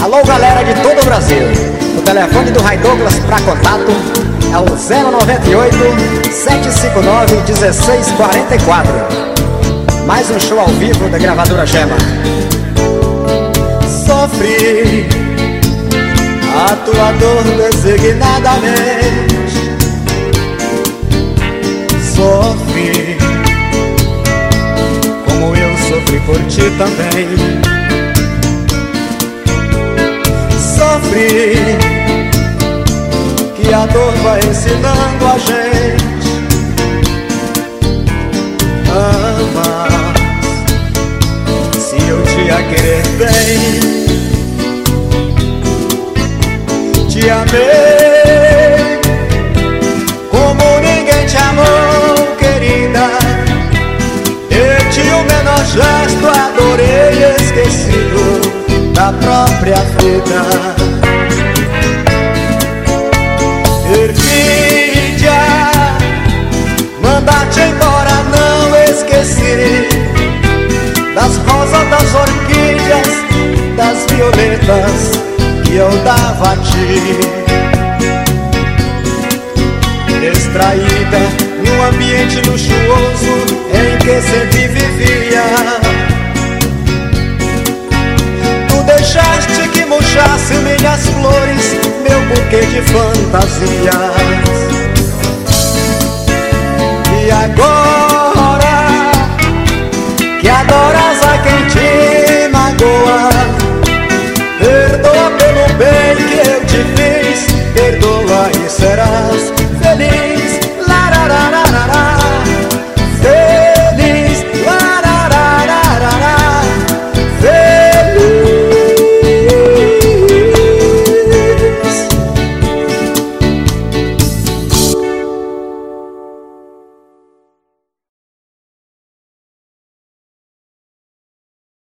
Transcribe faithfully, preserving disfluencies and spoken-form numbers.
Alô, galera de todo o Brasil. O telefone do Ray Douglas para contato é o zero nove oito, sete cinco nove, um seis quatro quatro. Mais um show ao vivo da gravadora Gema. Sofri a tua dor designadamente. Sofri como eu sofri por ti também. Sofri que a dor vai ensinando a gente. Ama se eu te a querer bem. Te amei como ninguém te amou, querida. Eu te o menor gesto adorei, esquecido da própria vida. Perfídia, mandar-te embora não esqueci. Das rosas, das orquídeas, das violetas que eu dava a ti. Distraída num ambiente luxuoso em que sempre vivia, tu deixaste que murchasse minhas flores, meu buquê de fantasias. E agora